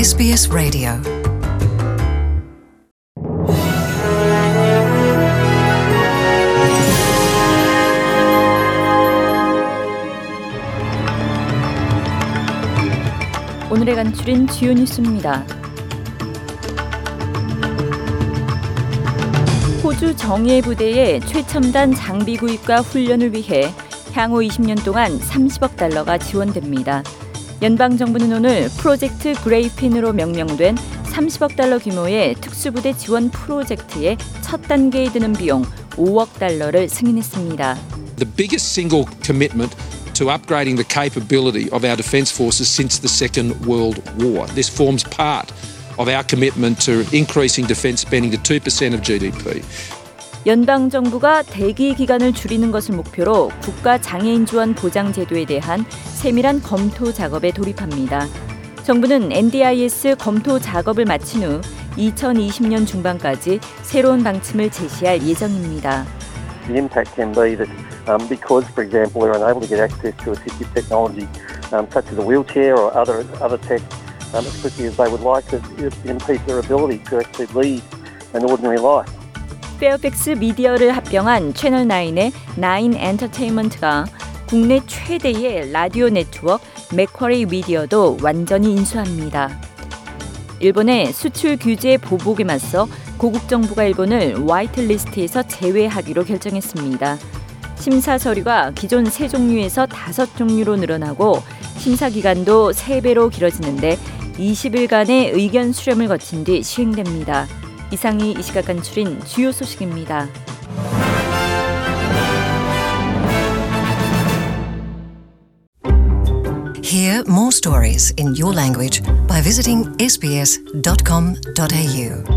SBS 라디오 오늘의 간추린 주요 뉴스입니다. 호주 정예 부대의 최첨단 장비 구입과 훈련을 위해 향후 20년 동안 30억 달러가 지원됩니다. 연방정부는 오늘 프로젝트 그레이핀으로 명명된 30억 달러 규모의 특수부대 지원 프로젝트의 첫 단계에 드는 비용 5억 달러를 승인했습니다. The biggest single commitment to upgrading the capability of our defence forces since the Second World War. This forms part of our commitment to increasing defence spending to 2% of GDP. 연방정부가 대기 기간을 줄이는 것을 목표로 국가 장애인 지원 보장 제도에 대한 세밀한 검토 작업에 돌입합니다. 정부는 NDIS 검토 작업을 마친 후 2020년 중반까지 새로운 방침을 제시할 예정입니다. The impact can be that because, for example, they're unable to get access to assistive technology such as a wheelchair or other tech as quickly as they would like, that it impedes their ability to actually lead an ordinary life. 페어팩스 미디어를 합병한 채널9의 9 엔터테인먼트가 국내 최대의 라디오 네트워크 맥쿼리 미디어도 완전히 인수합니다. 일본의 수출 규제 보복에 맞서 고국 정부가 일본을 화이트리스트에서 제외하기로 결정했습니다. 심사 서류가 기존 3종류에서 5종류로 늘어나고 심사 기간도 3배로 길어지는데 20일간의 의견 수렴을 거친 뒤 시행됩니다. 이상이 이 시각 간추린 주요 소식입니다. Hear more stories in your language by visiting sbs.com.au.